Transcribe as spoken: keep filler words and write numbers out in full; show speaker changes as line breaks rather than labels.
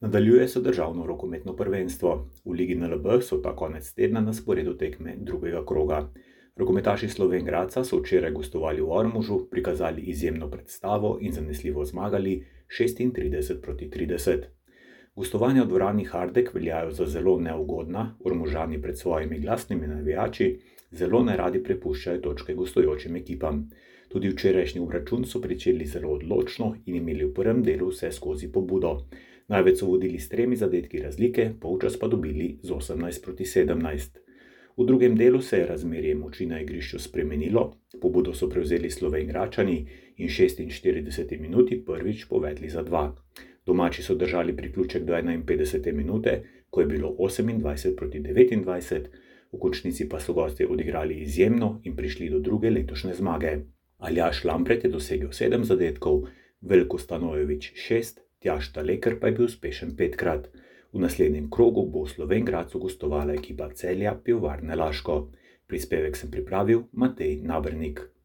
Nadaljuje se državno rokometno prvenstvo. V Ligi N L B so ta konec tedna na sporedu tekme drugega kroga. Rokometaši Slovenj Gradca so včeraj gostovali v Ormožu, prikazali izjemno predstavo in zanesljivo zmagali šestintrideset proti trideset. Gostovanja v dvorani Hardek veljajo za zelo neugodna, Ormožani pred svojimi glasnimi navijači zelo neradi prepuščajo točke gostujočim ekipam. Tudi včerajšnji obračun so pričeli zelo odločno in imeli v prvem delu vse skozi pobudo. Največ so vodili s tremi zadetki razlike, polčas pa dobili z osemnajst proti sedemnajst. V drugem delu se je razmerje moči na igrišču spremenilo, pobudo so prevzeli Slovenjgradčani in v šestinštirideseti minuti prvič povedli za dva. Domači so držali priključek do enainpetdesete minute, ko je bilo osemindvajset proti devetindvajset, v končnici pa so gostje odigrali izjemno in prišli do druge letošnje zmage. Aljaž Lampret je dosegel sedem zadetkov, Veljko Stanojević šest, Tjaž Taleker pa je bil uspešen petkrat. V naslednjem krogu bo v Slovenj Gradcu gostovala ekipa Celja Pivovarne Laško. Prispevek sem pripravil Matej Nabernik.